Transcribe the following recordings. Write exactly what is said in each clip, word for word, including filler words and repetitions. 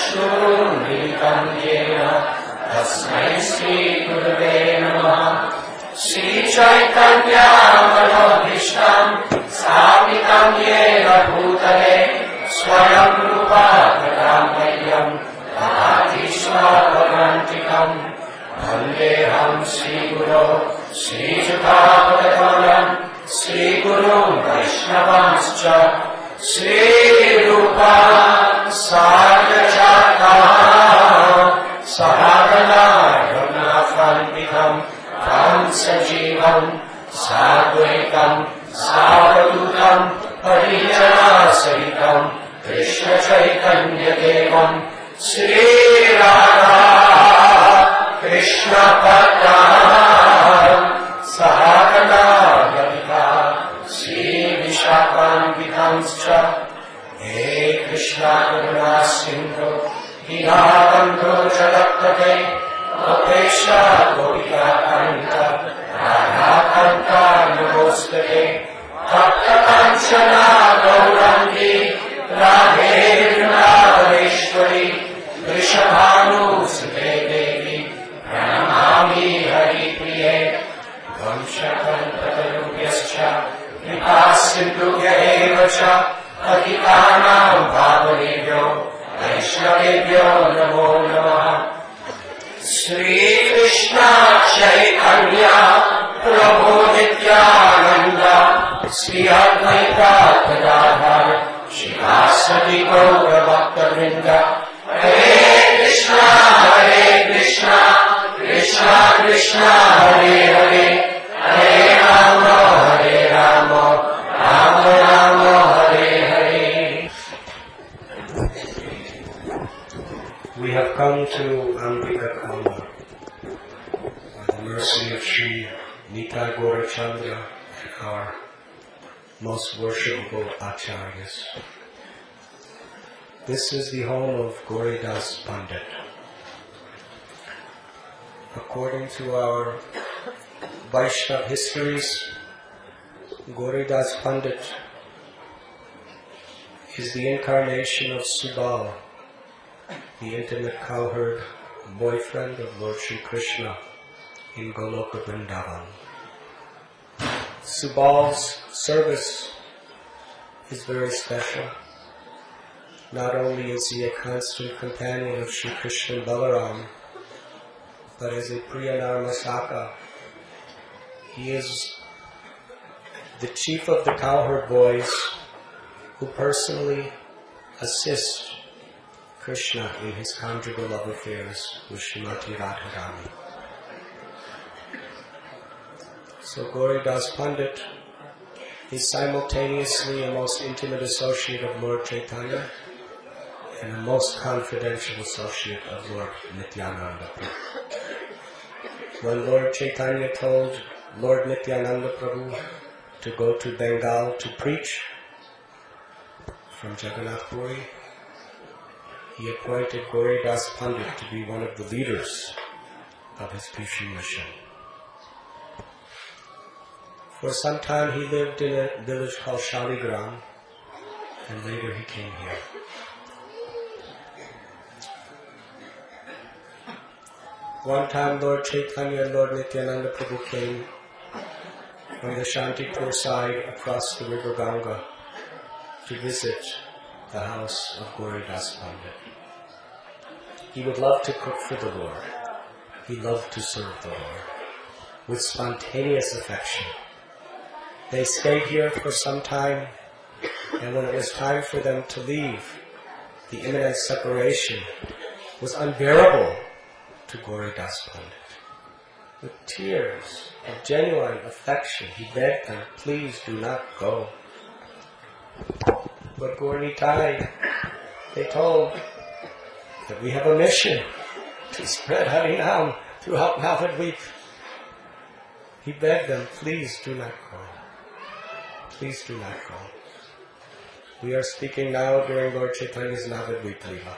चक्षुरुन्मिलितं येन तस्मै श्रीगुरवे नमः। श्रीचैतन्यमनोभीष्टं स्थापितं येन भूतले स्वयं रूपा कदामह्यं ददातीश्वरमन्त्रिकम्। वन्देऽहं श्रीगुरो श्रीयुतापदकमलं श्रीगुरुं वैष्णवांश्च श्रीरूपा सार्वजाताः सहगना रघुनाथान्वितं तं सजीवं साद्वैतं सावधूतं परिजनसहितं कृष्णचैतन्यदेवं श्रीराधा कृष्णपदां सहगना ललिता श्रीविशाखान्वितंश्च। हे कृष्णा करुणा सिन्धो दीनबन्धो जगत्पते गोपेश गोपिकान्त राधाकान्त नमोऽस्तुते। तप्तकाञ्चना गौराङ्गी राधे वृन्दावनेश्वरी वृषभानुसुते देवी प्रणमामि हरिप्रिये। वंशकल्पतरुभ्यश्च कृपासिन्धुभ्य एव च पतितानां पावनेभ्यो वैष्णवेभ्यो नमो नमः। श्रीकृष्ण चैतन्य प्रभु नित्यानन्द श्री अद्वैत गदाधर श्रीवासदि गौरभक्तवृन्द। हरे कृष्ण हरे कृष्ण कृष्ण कृष्ण हरे हरे हरे राम हरे Ram Ram Ram Hare Hare. We have come to Ambika Kama by the mercy of Sri Nitai Gaurachandra, our most worshipful Acharyas. This is the home of Gauridas Pandit. According to our Vaishnava histories, Gauridas Pandit is the incarnation of Subal, the intimate cowherd, boyfriend of Lord Shri Krishna in Goloka Vrindavan. Subal's service is very special. Not only is he a constant companion of Shri Krishna and Balaram, but as a Priyanarmasaka, he is the chief of the cowherd boys who personally assist Krishna in his conjugal love affairs with Srimati Radharani. So Gauridas Pandit is simultaneously a most intimate associate of Lord Chaitanya and a most confidential associate of Lord Nityananda. When Lord Chaitanya told Lord Nityananda Prabhu to go to Bengal to preach from Jagannath Puri, he appointed Gauridas Pandit to be one of the leaders of his preaching mission. For some time he lived in a village called Shaligram, and later he came here. One time Lord Chaitanya and Lord Nityananda Prabhu came from the Shantipur side across the river Ganga to visit the house of Gauridas Pandit. He would love to cook for the Lord. He loved to serve the Lord with spontaneous affection. They stayed here for some time, and when it was time for them to leave, the imminent separation was unbearable to Gauridas Pandit. With tears of genuine affection, he begged them, please do not go. But Gauritai, they told that we have a mission to spread Harinam throughout Navadvip. He begged them, please do not go. Please do not go. We are speaking now during Lord Chaitanya's Navadvip Leela.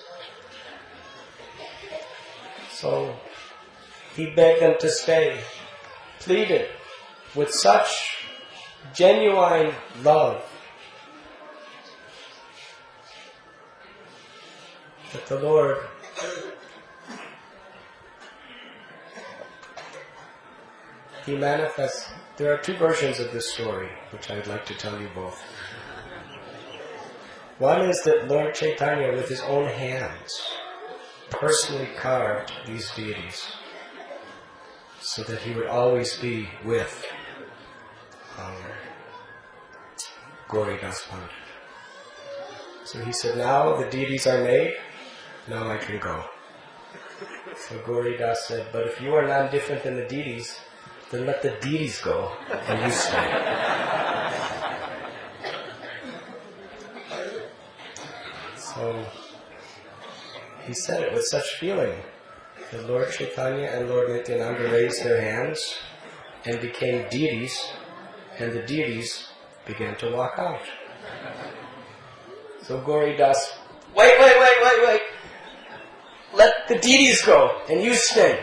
So he begged them to stay, pleaded with such genuine love. that the Lord He manifests. There are two versions of this story, which I'd like to tell you both. One is that Lord Chaitanya, with his own hands, personally carved these deities so that he would always be with um, Gauri Das Pandit. So he said, now the deities are made, now I can go. So Gauri Das said, but if you are not different than the deities, then let the deities go and you stay. So he said it with such feeling that Lord Chaitanya and Lord Nityananda raised their hands and became deities, and the deities began to walk out. So Gauri Das, wait, wait, wait, wait, wait. Let the deities go and you stay.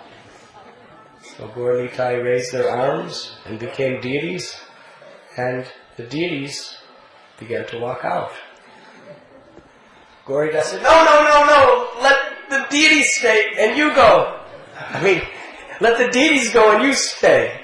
So Gaur Nitai raised their arms and became deities, and the deities began to walk out. Gauri Das said, no, no, no, no, let the deities stay and you go. I mean, let the deities go and you stay.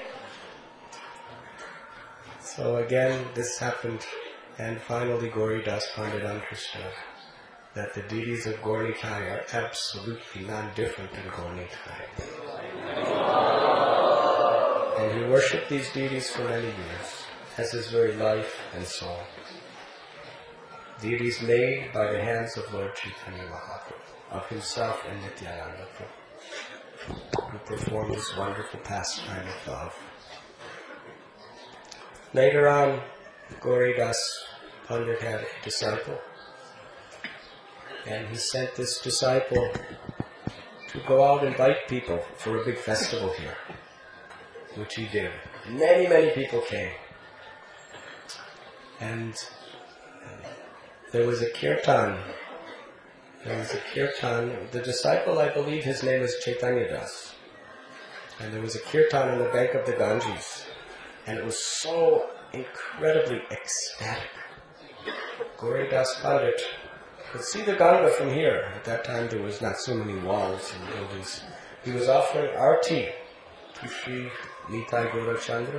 So again, this happened, and finally Gauri Das Pandit understood that the deities of Gaur Nitai are absolutely non-different than Gaur Nitai. And he worshipped these deities for many years, as his very life and soul. Deities made by the hands of Lord Chaitanya Mahaprabhu, of himself and Nityananda Prabhu, who performed this wonderful pastime of love. Later on, Gauri Das Pandit had a disciple, and he sent this disciple to go out and invite people for a big festival here, which he did. Many, many people came. And there was a kirtan. There was a kirtan. The disciple, I believe his name is Chaitanya Das. And there was a kirtan on the bank of the Ganges. And it was so incredibly ecstatic. Gauri Das Pandit could see the Ganga from here. At that time there was not so many walls and buildings. He was offering arti to Sri Nitai Gaurachandra.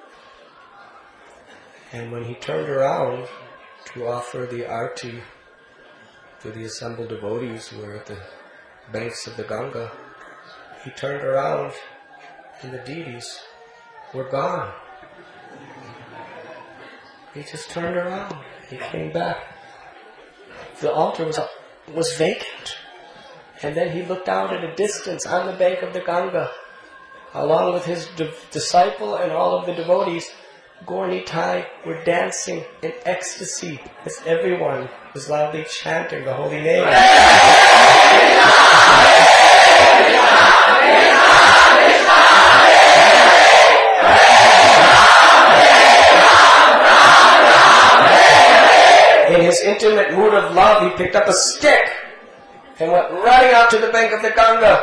And when he turned around to offer the arti to the assembled devotees who were at the banks of the Ganga, he turned around and the deities were gone. He just turned around. He came back. The altar was, was vacant. And then he looked out at a distance on the bank of the Ganga, along with his di- disciple and all of the devotees. Gaur Nitai were dancing in ecstasy as everyone was loudly chanting the holy name. In his intimate mood of love, he picked up a stick and went running out to the bank of the Ganga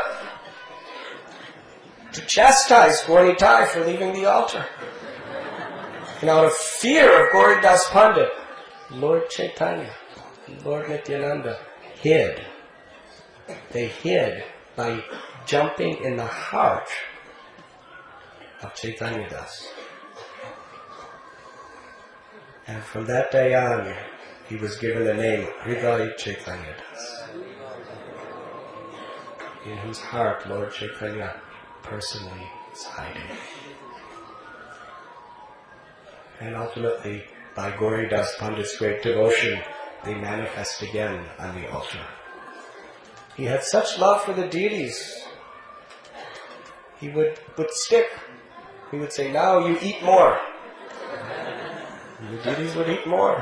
to chastise Gaur Nitai for leaving the altar. And out of fear of Gauri Das Pandit, Lord Chaitanya and Lord Nityananda hid. They hid by jumping in the heart of Chaitanya Das. And from that day on, he was given the name Hridaya Chaitanya Das, in whose heart Lord Chaitanya personally is hiding. And ultimately, by Gauri Das Pandit's great devotion, they manifest again on the altar. He had such love for the deities. He would, would stick. He would say, now you eat more. And the deities would eat more.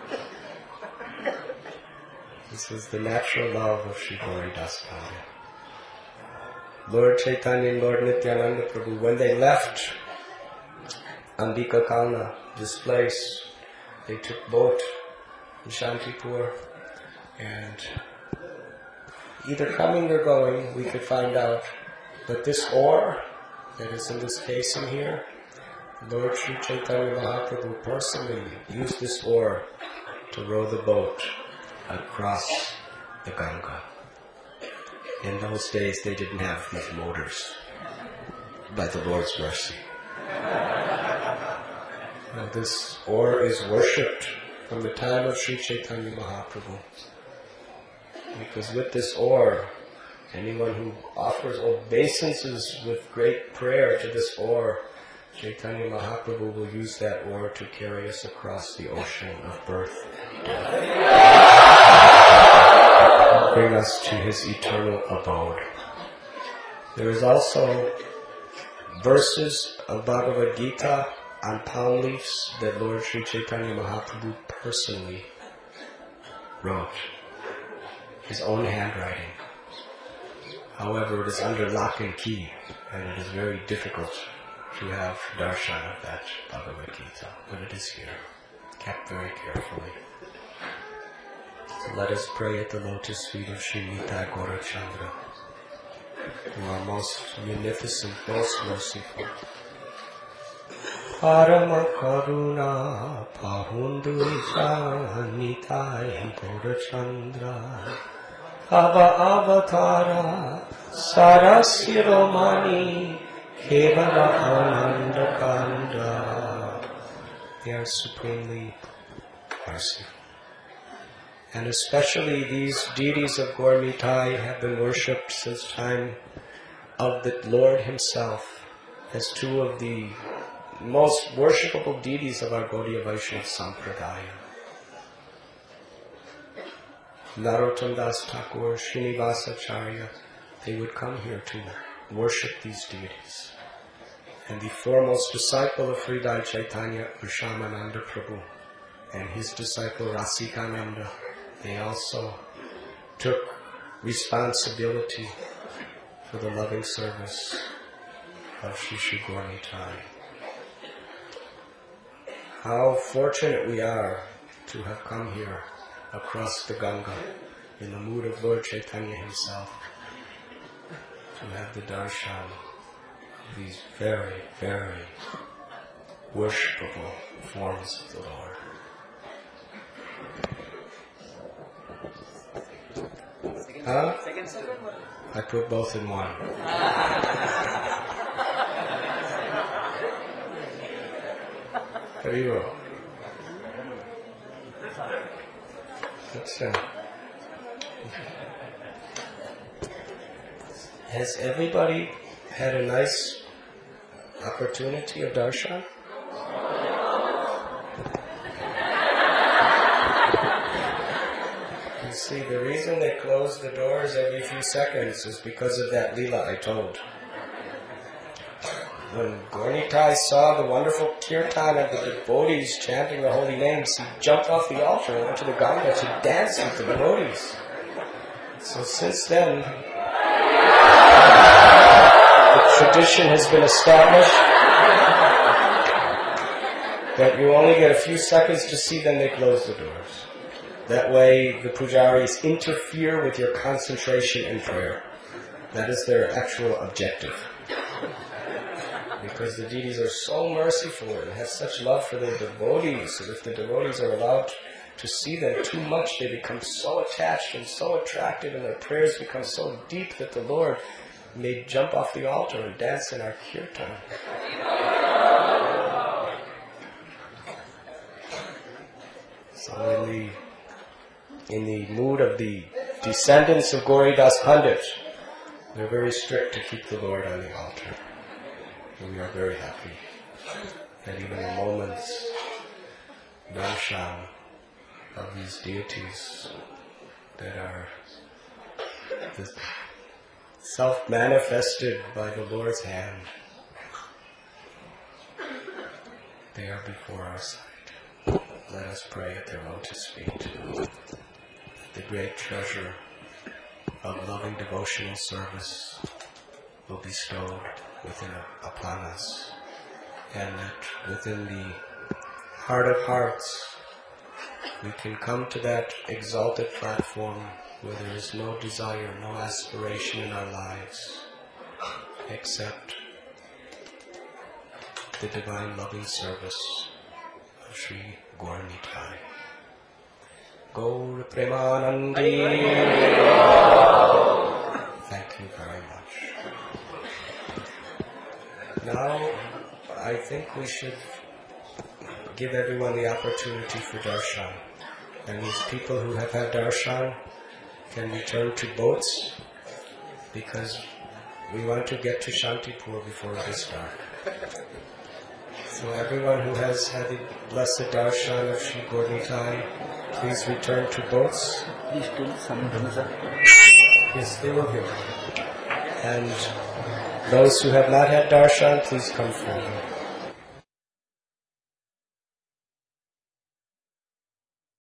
This was the natural love of Sri Gauri Das Pandit. Lord Chaitanya and Lord Nityananda Prabhu, when they left Ambika Kalna, this place, they took boat in Shantipur, and either coming or going, we could find out. But this oar that is in this basin here, Lord Sri Chaitanya Mahaprabhu personally used this oar to row the boat across the Ganga. In those days they didn't have these motors, by the Lord's mercy. And this ore is worshipped from the time of Sri Chaitanya Mahaprabhu. Because with this ore, anyone who offers obeisances with great prayer to this ore, Chaitanya Mahaprabhu will use that ore to carry us across the ocean of birth. Bring us to his eternal abode. There is also verses of Bhagavad Gita on palm leaves that Lord Sri Chaitanya Mahaprabhu personally wrote. His own handwriting. However, it is under lock and key, and it is very difficult to have darshan of that Bhagavad Gita, but it is here, kept very carefully. So let us pray at the lotus feet of Sri Nitai Gaurachandra, who are most munificent, most merciful. Parama Karuna Pahundu Nitai Gaurachandra Ava Avatara Sarasiromani Kevala Ananda Kanda. They are supremely merciful. And especially these deities of Gaur Nitai have been worshipped since time of the Lord himself as two of the most worshipable deities of our Gaudiya Vaishnava Sampradaya. Narottam Das Thakur, Srinivasacharya, they would come here to worship these deities. And the foremost disciple of Hridaya Chaitanya, Vrishamananda Prabhu, and his disciple Rasikananda, they also took responsibility for the loving service of Shri Shri Gaur Nitai. How fortunate we are to have come here across the Ganga in the mood of Lord Chaitanya himself, to have the darshan of these very, very worshipable forms of the Lord. Huh? I put both in one. Haribo. That's it. Has everybody had a nice opportunity of darshan? You see, the reason they close the doors every few seconds is because of that Leela I told. When Gaur Nitai saw the wonderful kirtan of the devotees chanting the holy names, he jumped off the altar and went to the Ganga to dance with the devotees. So since then, the tradition has been established that you only get a few seconds to see, then they close the doors. That way the pujaris interfere with your concentration in prayer. That is their actual objective. Because the deities are so merciful and have such love for their devotees, that if the devotees are allowed to see them too much, they become so attached and so attracted, and their prayers become so deep that the Lord may jump off the altar and dance in our kirtan. So in the, in the mood of the descendants of Gauri Das Pandit, they're very strict to keep the Lord on the altar. And we are very happy that even a moment's darshan of these deities that are self-manifested by the Lord's hand, they are before our sight. Let us pray at their lotus feet. The great treasure of loving devotional service will be bestowed within upon us, and that within the heart of hearts we can come to that exalted platform where there is no desire, no aspiration in our lives except the divine loving service of Sri Gaur Nitai. Gaur Premanandi. Thank you very much. Now, I think we should give everyone the opportunity for darshan. And these people who have had darshan can return to boats, because we want to get to Shantipur before it is dark. So everyone who has had the blessed darshan of Sri Gaur-Nitai, please return to boats. Please do some sir. Yes, they will hear. And those who have not had darshan, please come forward.